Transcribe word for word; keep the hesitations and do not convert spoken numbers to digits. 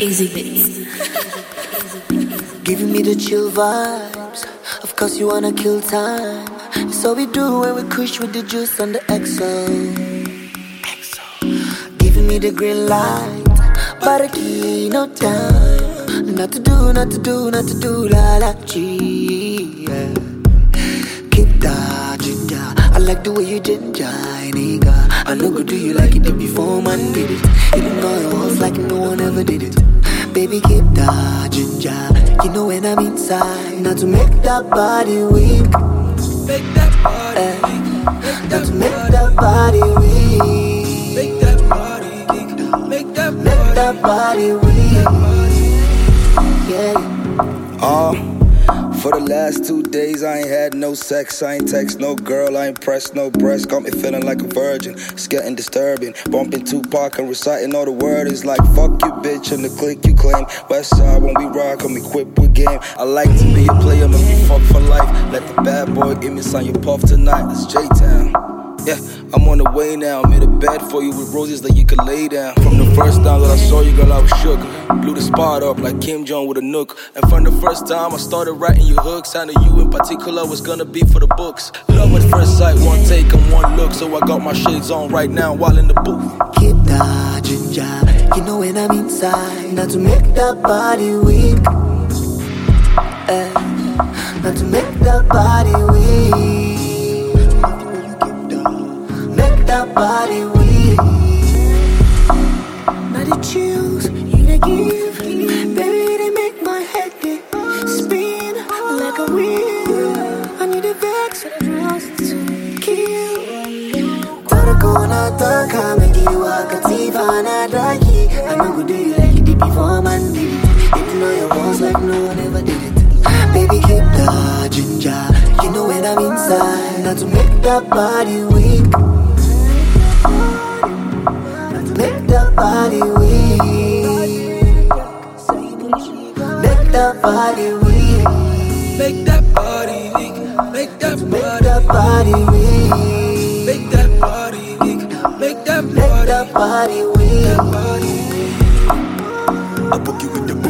Easy beats. Giving me the chill vibes. Of course you wanna kill time. It's all we do when we crush with the juice on the X O. Giving me the green light. But the key, no time. Not to do, not to do, not to do la la G. Yeah. Keep that ginger. I like the way you ginger, nigga. I know good do you like it before man did it. Even though it was like no one ever did it. Baby, keep that ginger. You know when I'm inside. Not to make that body weak. Make that body eh. weak. Not to make that body weak. Make that body weak. Make that body, make that body weak. Yeah. Uh, for the last two days I ain't had no sex, I ain't text no girl, I ain't pressed no breast. Got me feeling like a virgin, it's getting disturbing. Bumping Tupac and reciting all the words like fuck you bitch and the clique you claim. West side when we rock and we quit with game. I like to be a player, make me fuck for life. Let the bad boy give me sign your puff tonight, it's J-Town. Yeah, I'm on the way now. Made a bed for you with roses that you could lay down. From the first time that I saw you, girl, I was shook. Blew the spot up like Kim Jong with a nook. And from the first time I started writing your hooks, I knew you in particular was gonna be for the books. Love at first sight, one take and one look. So I got my shades on right now while in the booth. Keep that ginger. You know when I'm inside. Not to make that body weak. Eh. Not to make that body weak. That body weak. Now the chills you they give, baby, they make my head they spin like a wheel. I need a vex with a drugs to kill. Tara kona taka make you walk a tiva na daki. I know good do you like it before man did it. Even though your walls like no one ever did it. Baby, keep the ginger. You know when I'm inside. Not to make that body weak. Make that body weak. Make that body weak. Make that body weak. Make that body weak. Make that body weak. Make that body body weak. Make that body weak. I book you with the